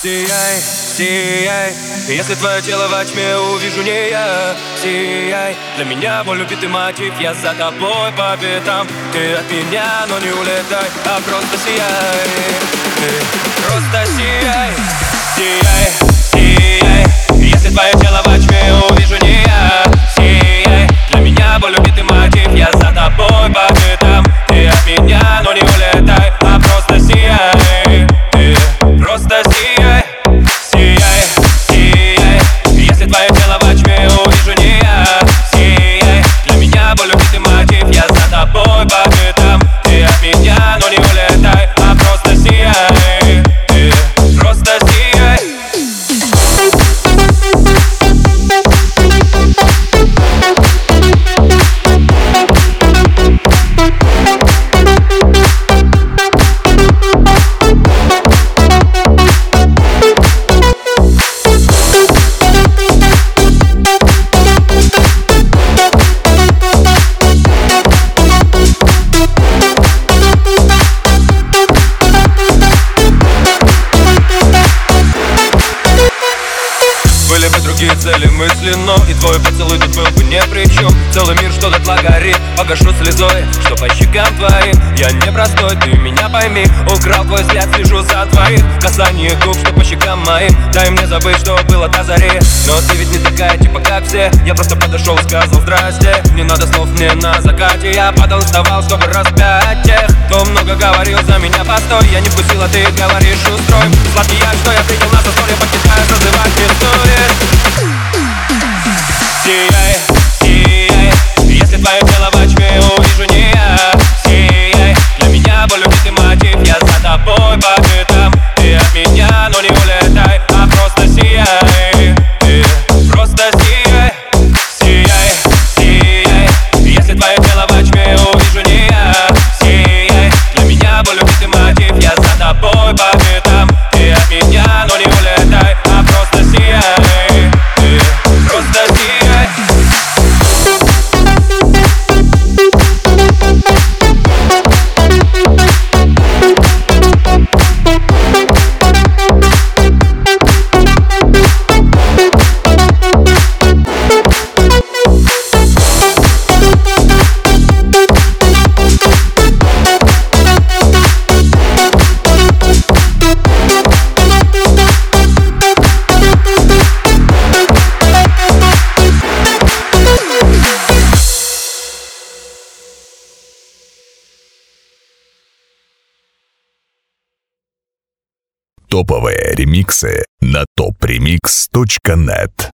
Сияй, сияй, если твое тело во тьме увижу не я. Сияй, для меня мой любитый мотив, я за тобой по пятам. Ты от меня, но не улетай, а просто сияй. Ты просто сияй, сияй, сияй, если твое тело во тьме увижу не я. Сияй, для меня мой любитый мотив, я за тобой по пятам. Ты от меня, но не улетай, а просто сияй. Ты просто сияй. Сияй, сияй, если твое тело во тьме увижу не я. Сияй, для меня мой любитый мотив, я за тобой по пятам. Ты от меня, но не улетай, а просто сияй. Ты просто сияй. Были бы другие цели мысли, но и твой поцелуй тут был бы ни при чем. Целый мир, что дотла горит, погашу слезой, что по щекам твоим. Я непростой, ты меня пойми. Украл твой взгляд, слежу за твоих касание губ, что по щекам моим. Дай мне забыть, что было до зари. Но ты ведь не такая, типа как все. Я просто подошел, сказал здрасте. Не надо слов мне на закате. Я падал, вставал, чтобы распять тех, кто много говорил за меня. Постой, я не вкусил, а ты говоришь устроим. Сладкий я, что я принял на застолье, подтекая, зазывать истории. Сияй, сияй, если твое тело во тьме увижу не я. Сияй, для меня мой любитый мотив, я за тобой по пятам. Ты от меня, но не улетай, а просто сияй. Ты просто сияй. Сияй, сияй, если твое тело во тьме увижу не я. Сияй, для меня мой любитый мотив, я за тобой по пятам. Ты от меня, но не улетай, а просто сияй. Ты просто сияй. Топовые ремиксы на topremix.net.